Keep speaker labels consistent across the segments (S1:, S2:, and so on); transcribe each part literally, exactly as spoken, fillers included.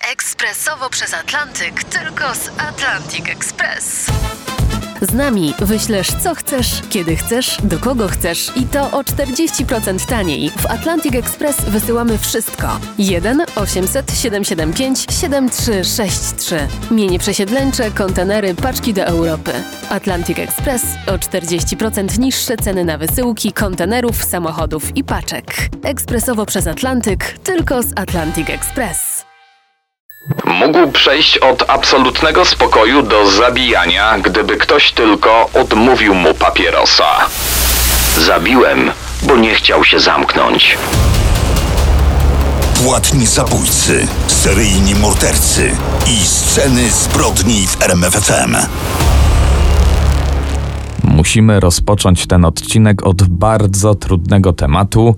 S1: Ekspresowo przez Atlantyk, tylko z Atlantic Express.
S2: Z nami wyślesz co chcesz, kiedy chcesz, do kogo chcesz i to o czterdzieści procent taniej. W Atlantic Express wysyłamy wszystko. jeden osiemset siedemset siedemdziesiąt pięć siedemdziesiąt trzy sześćdziesiąt trzy. Mienie przesiedleńcze, kontenery, paczki do Europy. Atlantic Express o czterdzieści procent niższe ceny na wysyłki, kontenerów, samochodów i paczek. Ekspresowo przez Atlantyk, tylko z Atlantic Express.
S3: Mógł przejść od absolutnego spokoju do zabijania, gdyby ktoś tylko odmówił mu papierosa. Zabiłem, bo nie chciał się zamknąć.
S4: Płatni zabójcy, seryjni mordercy i sceny zbrodni w R M F F M.
S5: Musimy rozpocząć ten odcinek od bardzo trudnego tematu.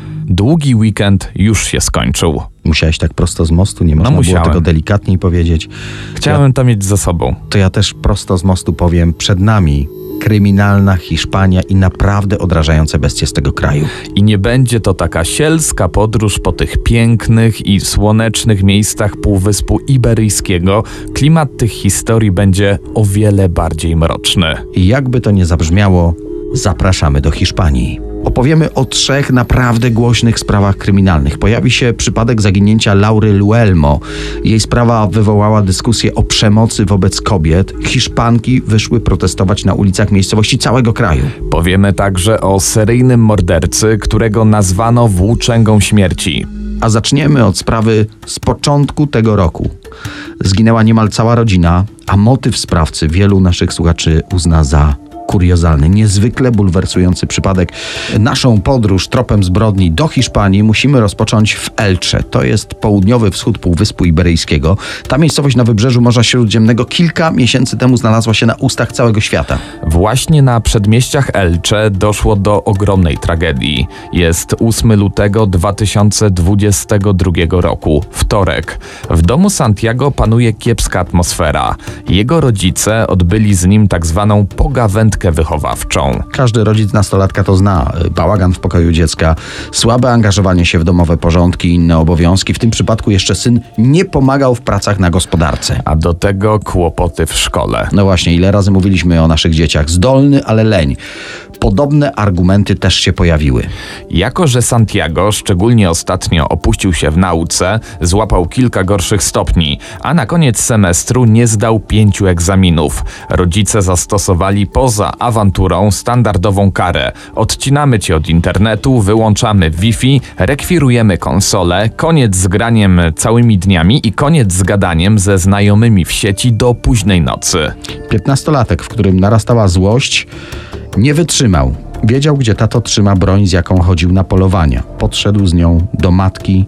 S5: Długi weekend już się skończył.
S6: Musiałeś tak prosto z mostu? Nie można
S5: no
S6: było tego delikatniej powiedzieć.
S5: Chciałem ja, to mieć za sobą.
S6: To ja też prosto z mostu powiem, przed nami kryminalna Hiszpania i naprawdę odrażające bestie z tego kraju.
S5: I nie będzie to taka sielska podróż po tych pięknych i słonecznych miejscach Półwyspu Iberyjskiego. Klimat tych historii będzie o wiele bardziej mroczny.
S6: I jakby to nie zabrzmiało, zapraszamy do Hiszpanii. Opowiemy o trzech naprawdę głośnych sprawach kryminalnych. Pojawi się przypadek zaginięcia Laury Luelmo. Jej sprawa wywołała dyskusję o przemocy wobec kobiet. Hiszpanki wyszły protestować na ulicach miejscowości całego kraju.
S5: Powiemy także o seryjnym mordercy, którego nazwano włóczęgą śmierci.
S6: A zaczniemy od sprawy z początku tego roku. Zginęła niemal cała rodzina, a motyw sprawcy wielu naszych słuchaczy uzna za kuriozalny, niezwykle bulwersujący przypadek. Naszą podróż tropem zbrodni do Hiszpanii musimy rozpocząć w Elche. To jest południowy wschód Półwyspu Iberyjskiego. Ta miejscowość na wybrzeżu Morza Śródziemnego kilka miesięcy temu znalazła się na ustach całego świata.
S5: Właśnie na przedmieściach Elche doszło do ogromnej tragedii. Jest ósmego lutego dwa tysiące dwudziestego drugiego roku, wtorek. W domu Santiago panuje kiepska atmosfera. Jego rodzice odbyli z nim tak zwaną pogawędkę wychowawczą.
S6: Każdy rodzic nastolatka to zna. Bałagan w pokoju dziecka, słabe angażowanie się w domowe porządki i inne obowiązki. W tym przypadku jeszcze syn nie pomagał w pracach na gospodarce.
S5: A do tego kłopoty w szkole.
S6: No właśnie, ile razy mówiliśmy o naszych dzieciach. Zdolny, ale leń. Podobne argumenty też się pojawiły.
S5: Jako że Santiago szczególnie ostatnio opuścił się w nauce, złapał kilka gorszych stopni, a na koniec semestru nie zdał pięciu egzaminów. Rodzice zastosowali poza awanturą standardową karę. Odcinamy cię od internetu, wyłączamy Wi-Fi, rekwirujemy konsolę, koniec z graniem całymi dniami i koniec z gadaniem ze znajomymi w sieci do późnej nocy.
S6: Piętnastolatek, w którym narastała złość, nie wytrzymał. Wiedział, gdzie tato trzyma broń, z jaką chodził na polowania. Podszedł z nią do matki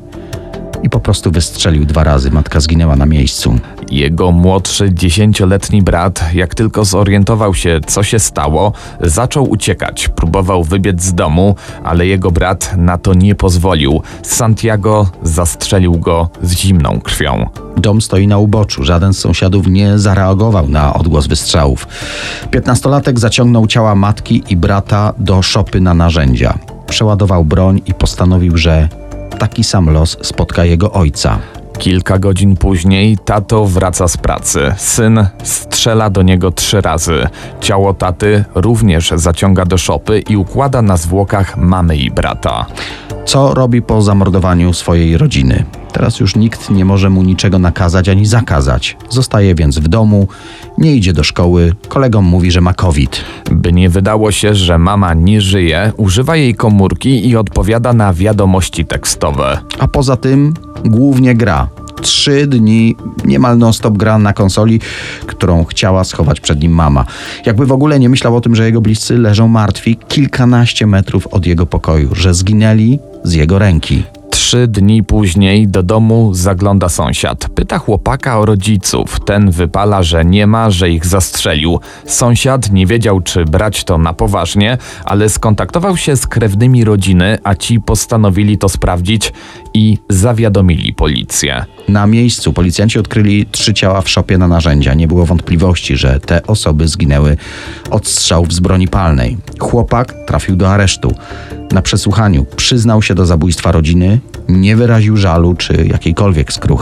S6: i po prostu wystrzelił dwa razy. Matka zginęła na miejscu.
S5: Jego młodszy, dziesięcioletni brat, jak tylko zorientował się, co się stało, zaczął uciekać. Próbował wybiec z domu, ale jego brat na to nie pozwolił. Santiago zastrzelił go z zimną krwią.
S6: Dom stoi na uboczu. Żaden z sąsiadów nie zareagował na odgłos wystrzałów. Piętnastolatek zaciągnął ciała matki i brata do szopy na narzędzia. Przeładował broń i postanowił, że taki sam los spotka jego ojca.
S5: Kilka godzin później tato wraca z pracy. Syn strzela do niego trzy razy. Ciało taty również zaciąga do szopy i układa na zwłokach mamy i brata.
S6: Co robi po zamordowaniu swojej rodziny? Teraz już nikt nie może mu niczego nakazać ani zakazać. Zostaje więc w domu, nie idzie do szkoły, kolegom mówi, że ma COVID.
S5: By nie wydało się, że mama nie żyje, używa jej komórki i odpowiada na wiadomości tekstowe.
S6: A poza tym głównie gra. Trzy dni niemal non-stop gra na konsoli, którą chciała schować przed nim mama. Jakby w ogóle nie myślał o tym, że jego bliscy leżą martwi kilkanaście metrów od jego pokoju, że zginęli z jego ręki.
S5: Trzy dni później do domu zagląda sąsiad. Pyta chłopaka o rodziców. Ten wypala, że nie ma, że ich zastrzelił. Sąsiad nie wiedział, czy brać to na poważnie, ale skontaktował się z krewnymi rodziny, a ci postanowili to sprawdzić i zawiadomili policję.
S6: Na miejscu policjanci odkryli trzy ciała w szopie na narzędzia. Nie było wątpliwości, że te osoby zginęły od strzałów z broni palnej. Chłopak trafił do aresztu. Na przesłuchaniu przyznał się do zabójstwa rodziny, nie wyraził żalu czy jakiejkolwiek skruchy.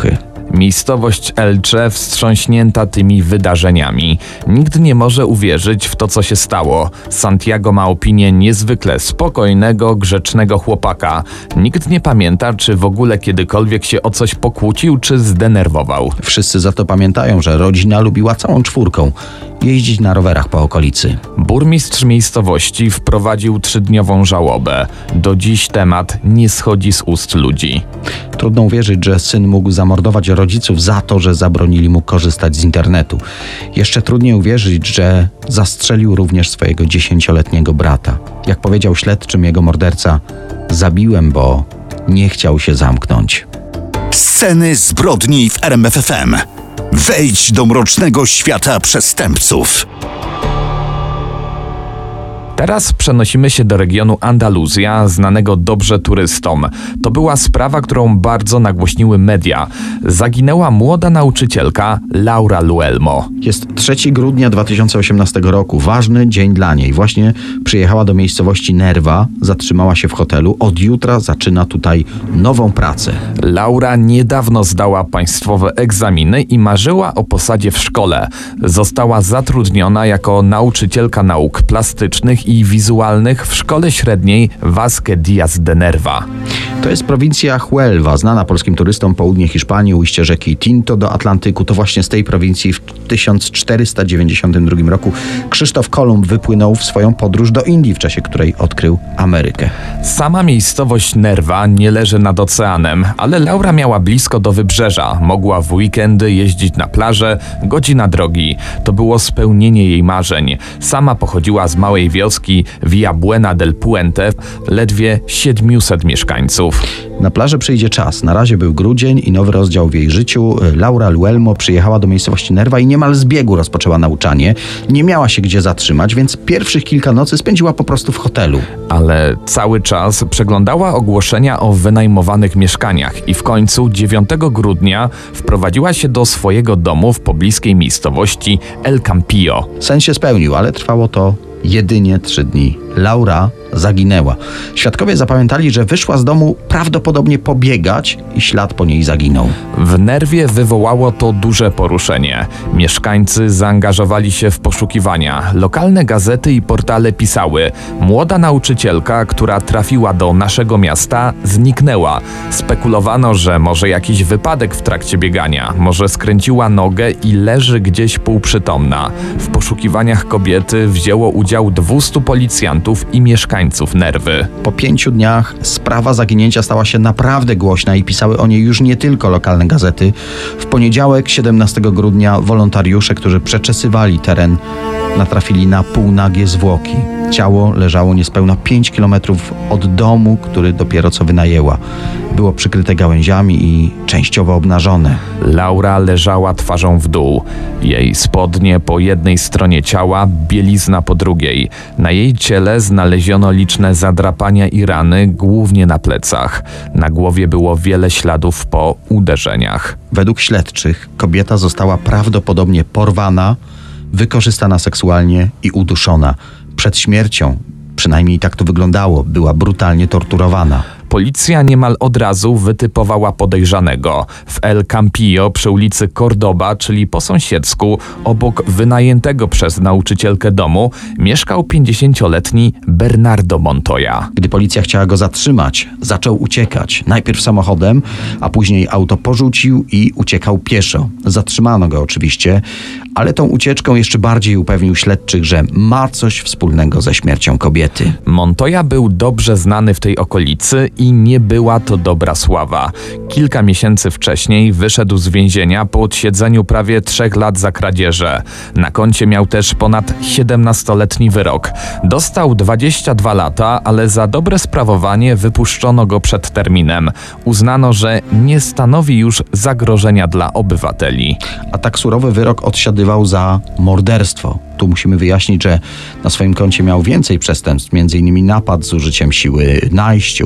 S5: Miejscowość Elcze wstrząśnięta tymi wydarzeniami. Nikt nie może uwierzyć w to, co się stało. Santiago ma opinię niezwykle spokojnego, grzecznego chłopaka. Nikt nie pamięta, czy w ogóle kiedykolwiek się o coś pokłócił, czy zdenerwował.
S6: Wszyscy za to pamiętają, że rodzina lubiła całą czwórką jeździć na rowerach po okolicy.
S5: Burmistrz miejscowości wprowadził trzydniową żałobę. Do dziś temat nie schodzi z ust ludzi.
S6: Trudno uwierzyć, że syn mógł zamordować rodziców za to, że zabronili mu korzystać z internetu. Jeszcze trudniej uwierzyć, że zastrzelił również swojego dziesięcioletniego brata. Jak powiedział śledczym jego morderca, zabiłem, bo nie chciał się zamknąć.
S4: Sceny zbrodni w R M F F M. Wejdź do mrocznego świata przestępców.
S5: Teraz przenosimy się do regionu Andaluzja, znanego dobrze turystom. To była sprawa, którą bardzo nagłośniły media. Zaginęła młoda nauczycielka Laura Luelmo.
S6: Jest trzeciego grudnia dwa tysiące osiemnastego roku. Ważny dzień dla niej. Właśnie przyjechała do miejscowości Nerva, zatrzymała się w hotelu. Od jutra zaczyna tutaj nową pracę.
S5: Laura niedawno zdała państwowe egzaminy i marzyła o posadzie w szkole. Została zatrudniona jako nauczycielka nauk plastycznych i wizualnych w szkole średniej Vázquez Díaz de Nerva.
S6: To jest prowincja Huelva, znana polskim turystom, południe Hiszpanii, ujście rzeki Tinto do Atlantyku. To właśnie z tej prowincji w tysiąc czterysta dziewięćdziesiątym drugim roku Krzysztof Kolumb wypłynął w swoją podróż do Indii, w czasie której odkrył Amerykę.
S5: Sama miejscowość Nerva nie leży nad oceanem, ale Laura miała blisko do wybrzeża. Mogła w weekendy jeździć na plażę, godzina drogi. To było spełnienie jej marzeń. Sama pochodziła z małej wioski Villa Buena del Puente, ledwie siedmiuset mieszkańców.
S6: Na plaży przyjdzie czas. Na razie był grudzień i nowy rozdział w jej życiu. Laura Luelmo przyjechała do miejscowości Nerva i niemal z biegu rozpoczęła nauczanie. Nie miała się gdzie zatrzymać, więc pierwszych kilka nocy spędziła po prostu w hotelu.
S5: Ale cały czas przeglądała ogłoszenia o wynajmowanych mieszkaniach i w końcu dziewiątego grudnia wprowadziła się do swojego domu w pobliskiej miejscowości El Campillo.
S6: Sen się spełnił, ale trwało to jedynie trzy dni. Laura zaginęła. Świadkowie zapamiętali, że wyszła z domu prawdopodobnie pobiegać i ślad po niej zaginął.
S5: W Nerwie wywołało to duże poruszenie. Mieszkańcy zaangażowali się w poszukiwania. Lokalne gazety i portale pisały: młoda nauczycielka, która trafiła do naszego miasta, zniknęła. Spekulowano, że może jakiś wypadek w trakcie biegania, może skręciła nogę i leży gdzieś półprzytomna. W poszukiwaniach kobiety wzięło udział dwustu policjantów i mieszkańców Nerwy.
S6: Po pięciu dniach sprawa zaginięcia stała się naprawdę głośna i pisały o niej już nie tylko lokalne gazety. W poniedziałek, siedemnastego grudnia, wolontariusze, którzy przeczesywali teren, natrafili na półnagie zwłoki. Ciało leżało niespełna pięć kilometrów od domu, który dopiero co wynajęła. Było przykryte gałęziami i częściowo obnażone.
S5: Laura leżała twarzą w dół. Jej spodnie po jednej stronie ciała, bielizna po drugiej. Na jej ciele znaleziono liczne zadrapania i rany, głównie na plecach. Na głowie było wiele śladów po uderzeniach.
S6: Według śledczych kobieta została prawdopodobnie porwana, wykorzystana seksualnie i uduszona. Przed śmiercią, przynajmniej tak to wyglądało, była brutalnie torturowana.
S5: Policja niemal od razu wytypowała podejrzanego. W El Campillo przy ulicy Cordoba, czyli po sąsiedzku, obok wynajętego przez nauczycielkę domu, mieszkał pięćdziesięcioletni Bernardo Montoya.
S6: Gdy policja chciała go zatrzymać, zaczął uciekać. Najpierw samochodem, a później auto porzucił i uciekał pieszo. Zatrzymano go oczywiście, ale tą ucieczką jeszcze bardziej upewnił śledczych, że ma coś wspólnego ze śmiercią kobiety.
S5: Montoya był dobrze znany w tej okolicy i nie była to dobra sława. Kilka miesięcy wcześniej wyszedł z więzienia po odsiedzeniu prawie trzech lat za kradzieże. Na koncie miał też ponad siedemnastoletni wyrok. Dostał dwadzieścia dwa lata, ale za dobre sprawowanie wypuszczono go przed terminem. Uznano, że nie stanowi już zagrożenia dla obywateli.
S6: A tak surowy wyrok odsiadywał za morderstwo. Tu musimy wyjaśnić, że na swoim koncie miał więcej przestępstw, między innymi napad z użyciem siły, najście, utrudnianie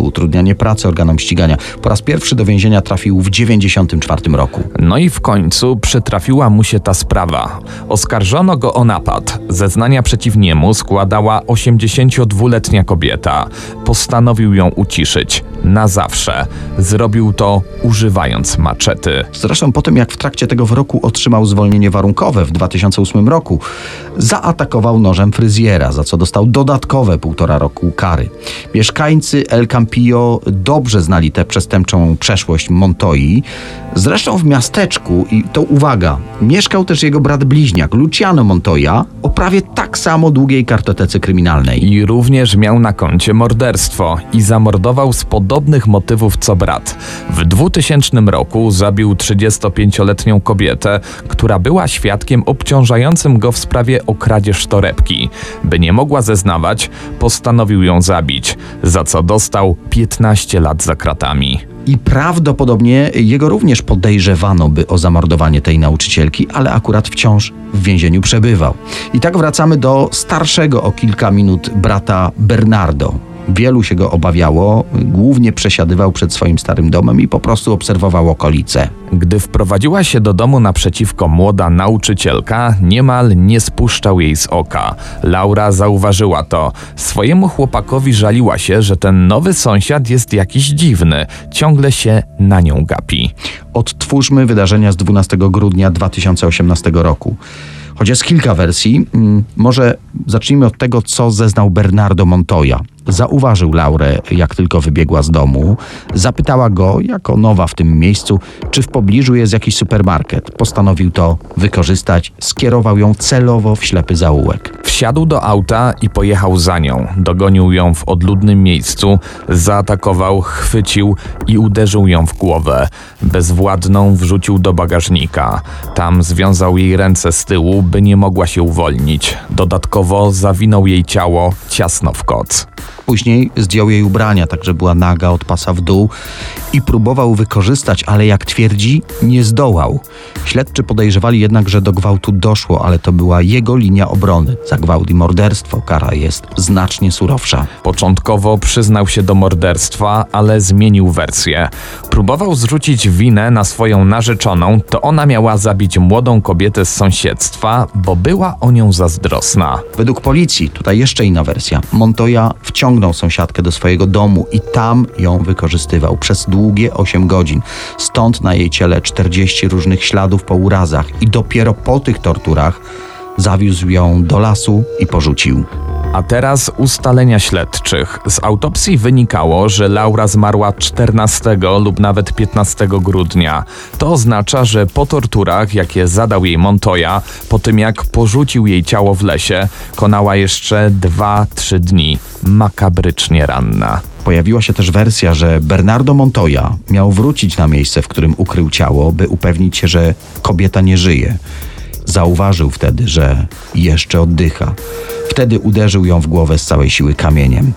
S6: utrudnianie pracy organom ścigania. Po raz pierwszy do więzienia trafił w dziewięćdziesiątym czwartym roku.
S5: No i w końcu przytrafiła mu się ta sprawa. Oskarżono go o napad. Zeznania przeciw niemu składała osiemdziesięciodwuletnia kobieta. Postanowił ją uciszyć. Na zawsze. Zrobił to używając maczety.
S6: Zresztą po tym, jak w trakcie tego wyroku otrzymał zwolnienie warunkowe w dwa tysiące ósmym roku, zaatakował nożem fryzjera, za co dostał dodatkowe półtora roku kary. Mieszkańcy El Campillo dobrze znali tę przestępczą przeszłość Montoi. Zresztą w miasteczku, i to uwaga, mieszkał też jego brat bliźniak Luciano Montoya o prawie tak samo długiej kartotece kryminalnej.
S5: I również miał na koncie morderstwo i zamordował z podobnych motywów co brat. W dwutysięcznym roku zabił trzydziestopięcioletnią kobietę, która była świadkiem obciążającym go w sprawie o kradzież torebki. By nie mogła zeznawać, postanowił ją zabić, za co dostał piętnaście lat za kratami.
S6: I prawdopodobnie jego również podejrzewano by o zamordowanie tej nauczycielki, ale akurat wciąż w więzieniu przebywał. I tak wracamy do starszego o kilka minut brata Bernardo. Wielu się go obawiało, głównie przesiadywał przed swoim starym domem i po prostu obserwował okolice.
S5: Gdy wprowadziła się do domu naprzeciwko młoda nauczycielka, niemal nie spuszczał jej z oka. Laura zauważyła to. Swojemu chłopakowi żaliła się, że ten nowy sąsiad jest jakiś dziwny. Ciągle się na nią gapi.
S6: Odtwórzmy wydarzenia z dwunastego grudnia dwa tysiące osiemnastego roku. Choć jest kilka wersji, może zacznijmy od tego, co zeznał Bernardo Montoya. Zauważył Laurę, jak tylko wybiegła z domu. Zapytała go, jako nowa w tym miejscu, czy w pobliżu jest jakiś supermarket. Postanowił to wykorzystać, skierował ją celowo w ślepy zaułek.
S5: Wsiadł do auta i pojechał za nią. Dogonił ją w odludnym miejscu, zaatakował, chwycił i uderzył ją w głowę. Bezwładną wrzucił do bagażnika. Tam związał jej ręce z tyłu, by nie mogła się uwolnić. Dodatkowo zawinął jej ciało ciasno w koc.
S6: Później zdjął jej ubrania, tak że była naga od pasa w dół i próbował wykorzystać, ale jak twierdzi, nie zdołał. Śledczy podejrzewali jednak, że do gwałtu doszło, ale to była jego linia obrony. Za gwałt i morderstwo kara jest znacznie surowsza.
S5: Początkowo przyznał się do morderstwa, ale zmienił wersję. Próbował zrzucić winę na swoją narzeczoną, to ona miała zabić młodą kobietę z sąsiedztwa, bo była o nią zazdrosna.
S6: Według policji, tutaj jeszcze inna wersja, Montoya wciągnął sąsiadkę do swojego domu i tam ją wykorzystywał przez długie osiem godzin. Stąd na jej ciele czterdzieści różnych śladów po urazach i dopiero po tych torturach zawiózł ją do lasu i porzucił.
S5: A teraz ustalenia śledczych. Z autopsji wynikało, że Laura zmarła czternastego lub nawet piętnastego grudnia. To oznacza, że po torturach, jakie zadał jej Montoya, po tym jak porzucił jej ciało w lesie, konała jeszcze dwa trzy dni. Makabrycznie ranna.
S6: Pojawiła się też wersja, że Bernardo Montoya miał wrócić na miejsce, w którym ukrył ciało, by upewnić się, że kobieta nie żyje. Zauważył wtedy, że jeszcze oddycha. Wtedy uderzył ją w głowę z całej siły kamieniem.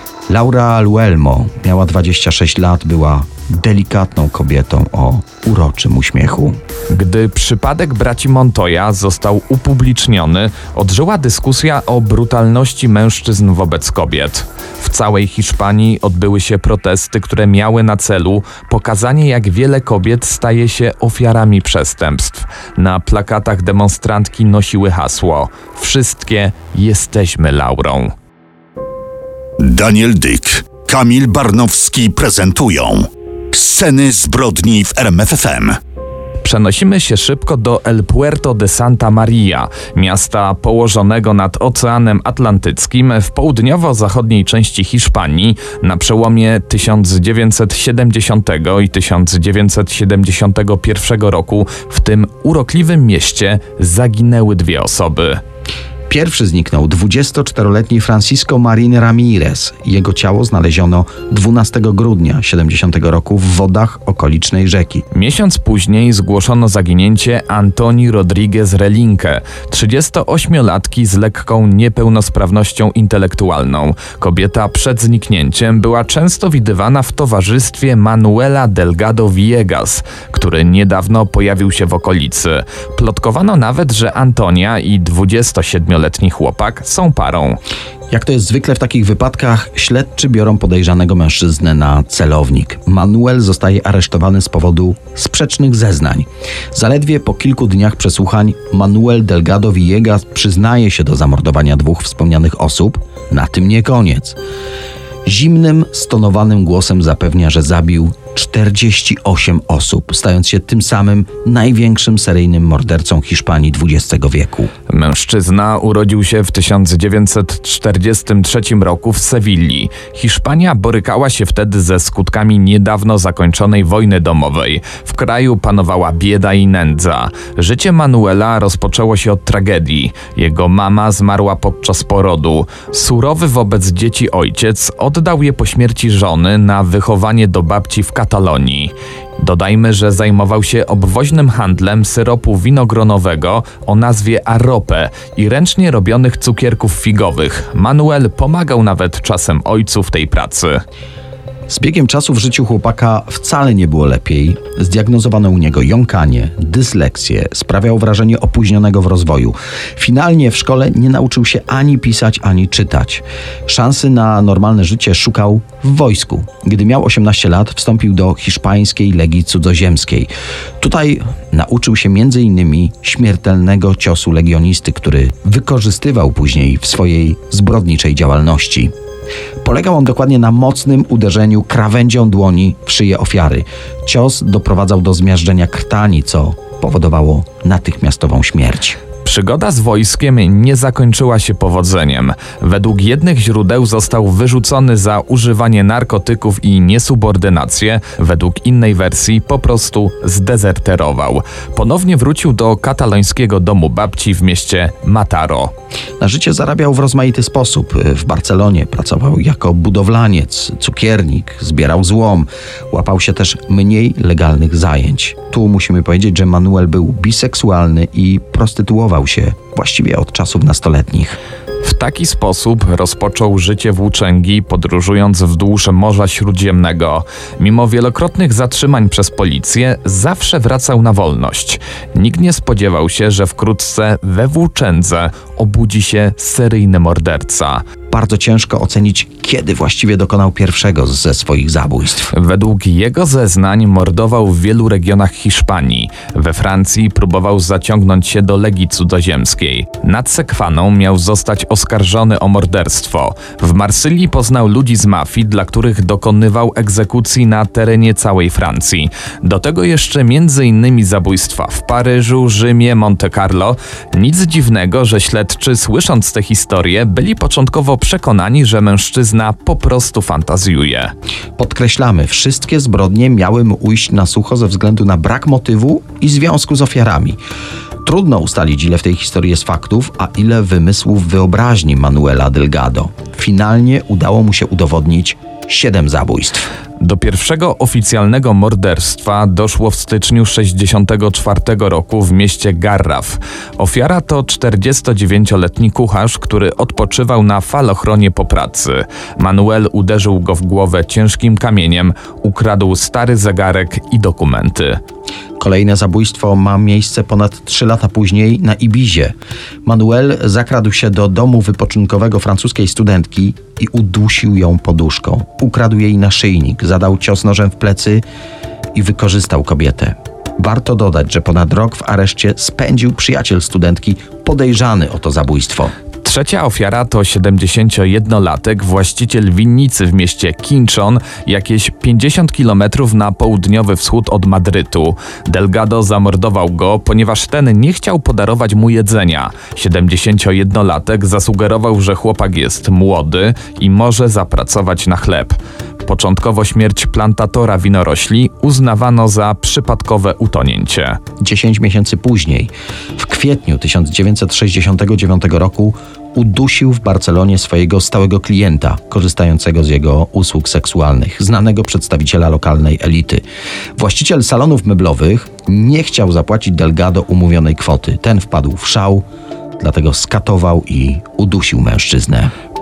S6: Laura Luelmo miała dwadzieścia sześć lat, była delikatną kobietą o uroczym uśmiechu.
S5: Gdy przypadek braci Montoya został upubliczniony, odżyła dyskusja o brutalności mężczyzn wobec kobiet. W całej Hiszpanii odbyły się protesty, które miały na celu pokazanie, jak wiele kobiet staje się ofiarami przestępstw. Na plakatach demonstrantki nosiły hasło: wszystkie jesteśmy Laurą.
S4: Daniel Dyk, Kamil Barnowski prezentują Sceny zbrodni w R M F F M.
S5: Przenosimy się szybko do El Puerto de Santa Maria, miasta położonego nad Oceanem Atlantyckim w południowo-zachodniej części Hiszpanii na przełomie tysiąc dziewięćset siedemdziesiątego i tysiąc dziewięćset siedemdziesiątego pierwszego roku. W tym urokliwym mieście zaginęły dwie osoby.
S6: Pierwszy zniknął dwudziestoczteroletni Francisco Marin Ramirez. Jego ciało znaleziono dwunastego grudnia siedemdziesiątego roku w wodach okolicznej rzeki.
S5: Miesiąc później zgłoszono zaginięcie Antoni Rodriguez Relinque, trzydziestoośmiolatki z lekką niepełnosprawnością intelektualną. Kobieta przed zniknięciem była często widywana w towarzystwie Manuela Delgado Villegas, który niedawno pojawił się w okolicy. Plotkowano nawet, że Antonia i dwudziestosiedmioletni chłopak są parą.
S6: Jak to jest zwykle w takich wypadkach, śledczy biorą podejrzanego mężczyznę na celownik. Manuel zostaje aresztowany z powodu sprzecznych zeznań. Zaledwie po kilku dniach przesłuchań Manuel Delgado Villegas przyznaje się do zamordowania dwóch wspomnianych osób. Na tym nie koniec. Zimnym, stonowanym głosem zapewnia, że zabił czterdzieści osiem osób, stając się tym samym największym seryjnym mordercą Hiszpanii dwudziestego wieku.
S5: Mężczyzna urodził się w tysiąc dziewięćset czterdziestym trzecim roku w Sewilli. Hiszpania borykała się wtedy ze skutkami niedawno zakończonej wojny domowej. W kraju panowała bieda i nędza. Życie Manuela rozpoczęło się od tragedii. Jego mama zmarła podczas porodu. Surowy wobec dzieci ojciec oddał je po śmierci żony na wychowanie do babci w Katalonii. Dodajmy, że zajmował się obwoźnym handlem syropu winogronowego o nazwie Arrope i ręcznie robionych cukierków figowych. Manuel pomagał nawet czasem ojcu w tej pracy.
S6: Z biegiem czasu w życiu chłopaka wcale nie było lepiej. Zdiagnozowano u niego jąkanie, dysleksję, sprawiał wrażenie opóźnionego w rozwoju. Finalnie w szkole nie nauczył się ani pisać, ani czytać. Szansy na normalne życie szukał w wojsku. Gdy miał osiemnaście lat, wstąpił do hiszpańskiej Legii Cudzoziemskiej. Tutaj nauczył się między innymi śmiertelnego ciosu legionisty, który wykorzystywał później w swojej zbrodniczej działalności. Polegał on dokładnie na mocnym uderzeniu krawędzią dłoni w szyję ofiary. Cios doprowadzał do zmiażdżenia krtani, co powodowało natychmiastową śmierć.
S5: Przygoda z wojskiem nie zakończyła się powodzeniem. Według jednych źródeł został wyrzucony za używanie narkotyków i niesubordynację, według innej wersji po prostu zdezerterował. Ponownie wrócił do katalońskiego domu babci w mieście Mataro.
S6: Na życie zarabiał w rozmaity sposób. W Barcelonie pracował jako budowlaniec, cukiernik, zbierał złom, łapał się też mniej legalnych zajęć. Tu musimy powiedzieć, że Manuel był biseksualny i prostytuował się właściwie od czasów nastoletnich.
S5: W taki sposób rozpoczął życie włóczęgi, podróżując wzdłuż Morza Śródziemnego. Mimo wielokrotnych zatrzymań przez policję, zawsze wracał na wolność. Nikt nie spodziewał się, że wkrótce we włóczędze obudzi się seryjny morderca.
S6: Bardzo ciężko ocenić, kiedy właściwie dokonał pierwszego ze swoich zabójstw.
S5: Według jego zeznań mordował w wielu regionach Hiszpanii. We Francji próbował zaciągnąć się do Legii Cudzoziemskiej. Nad Sekwaną miał zostać oskarżony o morderstwo. W Marsylii poznał ludzi z mafii, dla których dokonywał egzekucji na terenie całej Francji. Do tego jeszcze między innymi zabójstwa w Paryżu, Rzymie, Monte Carlo. Nic dziwnego, że śledczy, słysząc tę historię, byli początkowo przekonani, że mężczyzna po prostu fantazjuje.
S6: Podkreślamy, wszystkie zbrodnie miały mu ujść na sucho ze względu na brak motywu i związku z ofiarami. Trudno ustalić, ile w tej historii jest faktów, a ile wymysłów wyobraźni Manuela Delgado. Finalnie udało mu się udowodnić siedem zabójstw.
S5: Do pierwszego oficjalnego morderstwa doszło w styczniu sześćdziesiątego czwartego roku w mieście Garraf. Ofiara to czterdziestodziewięcioletni kucharz, który odpoczywał na falochronie po pracy. Manuel uderzył go w głowę ciężkim kamieniem, ukradł stary zegarek i dokumenty.
S6: Kolejne zabójstwo ma miejsce ponad trzy lata później na Ibizie. Manuel zakradł się do domu wypoczynkowego francuskiej studentki i udusił ją poduszką. Ukradł jej naszyjnik, zadał cios nożem w plecy i wykorzystał kobietę. Warto dodać, że ponad rok w areszcie spędził przyjaciel studentki podejrzany o to zabójstwo.
S5: Trzecia ofiara to siedemdziesięciojednolatek, właściciel winnicy w mieście Quinchon, jakieś pięćdziesiąt kilometrów na południowy wschód od Madrytu. Delgado zamordował go, ponieważ ten nie chciał podarować mu jedzenia. siedemdziesięciojednolatek zasugerował, że chłopak jest młody i może zapracować na chleb. Początkowo śmierć plantatora winorośli uznawano za przypadkowe utonięcie.
S6: Dziesięć miesięcy później, w kwietniu tysiąc dziewięćset sześćdziesiątego dziewiątego roku, udusił w Barcelonie swojego stałego klienta, korzystającego z jego usług seksualnych, znanego przedstawiciela lokalnej elity. Właściciel salonów meblowych nie chciał zapłacić Delgado umówionej kwoty. Ten wpadł w szał, dlatego skatował i udusił mężczyznę.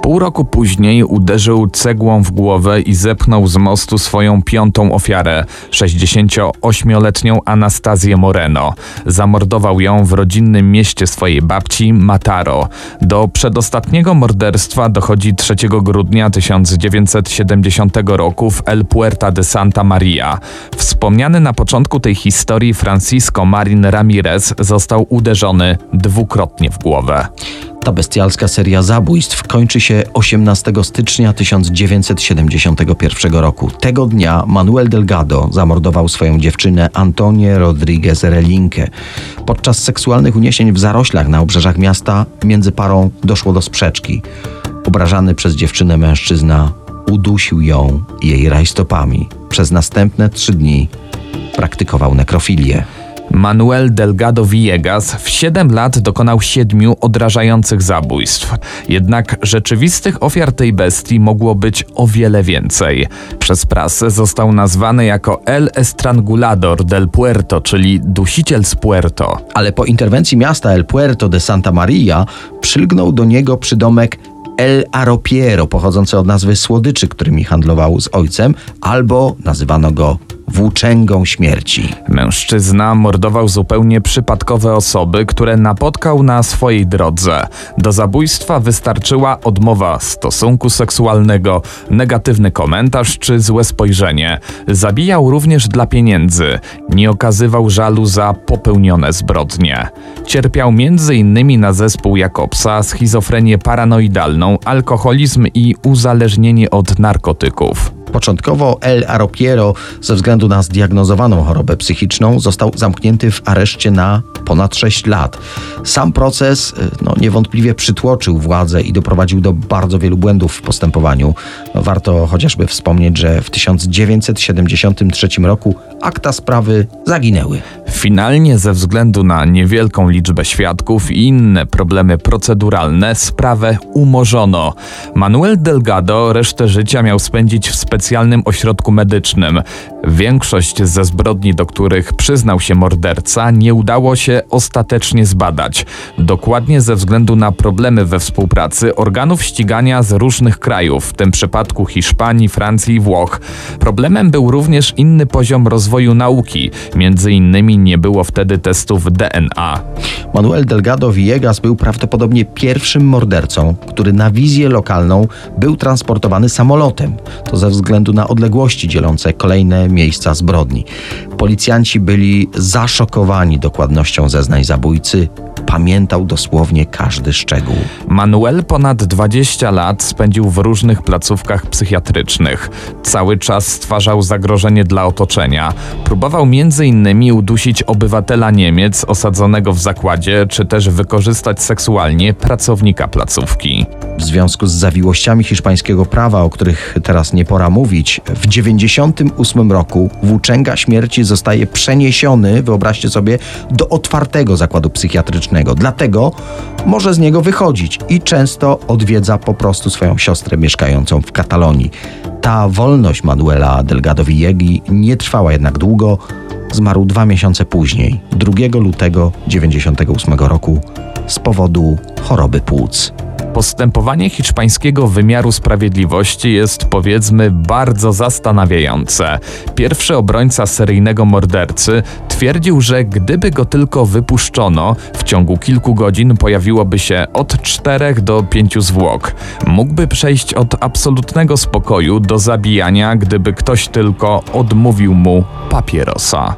S5: Pół roku później uderzył cegłą w głowę i zepchnął z mostu swoją piątą ofiarę, sześćdziesięcioośmioletnią Anastazję Moreno. Zamordował ją w rodzinnym mieście swojej babci, Mataro. Do przedostatniego morderstwa dochodzi trzeciego grudnia tysiąc dziewięćset siedemdziesiątego roku w El Puerta de Santa Maria. Wspomniany na początku tej historii Francisco Marin Ramirez został uderzony dwukrotnie w głowę.
S6: Ta bestialska seria zabójstw kończy się osiemnastego stycznia tysiąc dziewięćset siedemdziesiątego pierwszego roku. Tego dnia Manuel Delgado zamordował swoją dziewczynę Antonię Rodriguez Relinkę. Podczas seksualnych uniesień w zaroślach na obrzeżach miasta między parą doszło do sprzeczki. Obrażany przez dziewczynę mężczyzna udusił ją jej rajstopami. Przez następne trzy dni praktykował nekrofilię.
S5: Manuel Delgado Villegas w siedem lat dokonał siedmiu odrażających zabójstw. Jednak rzeczywistych ofiar tej bestii mogło być o wiele więcej. Przez prasę został nazwany jako El Estrangulador del Puerto, czyli dusiciel z Puerto.
S6: Ale po interwencji miasta El Puerto de Santa Maria przylgnął do niego przydomek El Arropiero, pochodzący od nazwy słodyczy, którymi handlował z ojcem, albo nazywano go włóczęgą śmierci.
S5: Mężczyzna mordował zupełnie przypadkowe osoby, które napotkał na swojej drodze. Do zabójstwa wystarczyła odmowa stosunku seksualnego, negatywny komentarz czy złe spojrzenie. Zabijał również dla pieniędzy. Nie okazywał żalu za popełnione zbrodnie. Cierpiał między innymi na zespół Jacobsa, schizofrenię paranoidalną, alkoholizm i uzależnienie od narkotyków.
S6: Początkowo El Arropiero ze względu na zdiagnozowaną chorobę psychiczną został zamknięty w areszcie na ponad sześć lat. Sam proces no, niewątpliwie przytłoczył władzę i doprowadził do bardzo wielu błędów w postępowaniu. No, warto chociażby wspomnieć, że w tysiąc dziewięćset siedemdziesiątym trzecim roku akta sprawy zaginęły.
S5: Finalnie ze względu na niewielką liczbę świadków i inne problemy proceduralne sprawę umorzono. Manuel Delgado resztę życia miał spędzić w specjalnym ośrodku medycznym. Większość ze zbrodni, do których przyznał się morderca, nie udało się ostatecznie zbadać. Dokładnie ze względu na problemy we współpracy organów ścigania z różnych krajów, w tym przypadku Hiszpanii, Francji i Włoch. Problemem był również inny poziom rozwoju nauki. Między innymi nie było wtedy testów D N A.
S6: Manuel Delgado Villegas był prawdopodobnie pierwszym mordercą, który na wizję lokalną był transportowany samolotem. To ze względu na odległości dzielące kolejne miejsca zbrodni. Policjanci byli zaszokowani dokładnością zeznań zabójcy. Pamiętał dosłownie każdy szczegół.
S5: Manuel ponad dwadzieścia lat spędził w różnych placówkach psychiatrycznych. Cały czas stwarzał zagrożenie dla otoczenia. Próbował między innymi udusić obywatela Niemiec osadzonego w zakładzie, czy też wykorzystać seksualnie pracownika placówki.
S6: W związku z zawiłościami hiszpańskiego prawa, o których teraz nie pora mówić, w dziewięćdziesiątym ósmym roku włóczęga śmierci zostaje przeniesiony, wyobraźcie sobie, do otwartego zakładu psychiatrycznego. Dlatego może z niego wychodzić i często odwiedza po prostu swoją siostrę mieszkającą w Katalonii. Ta wolność Manuela Delgado Villegi nie trwała jednak długo. Zmarł dwa miesiące później, drugiego lutego dziewięćdziesiątego ósmego roku z powodu choroby płuc.
S5: Postępowanie hiszpańskiego wymiaru sprawiedliwości jest, powiedzmy, bardzo zastanawiające. Pierwszy obrońca seryjnego mordercy twierdził, że gdyby go tylko wypuszczono, w ciągu kilku godzin pojawiłoby się od czterech do pięciu zwłok. Mógłby przejść od absolutnego spokoju do zabijania, gdyby ktoś tylko odmówił mu papierosa.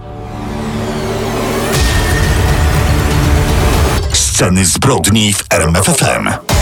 S4: Sceny zbrodni w R M F F M.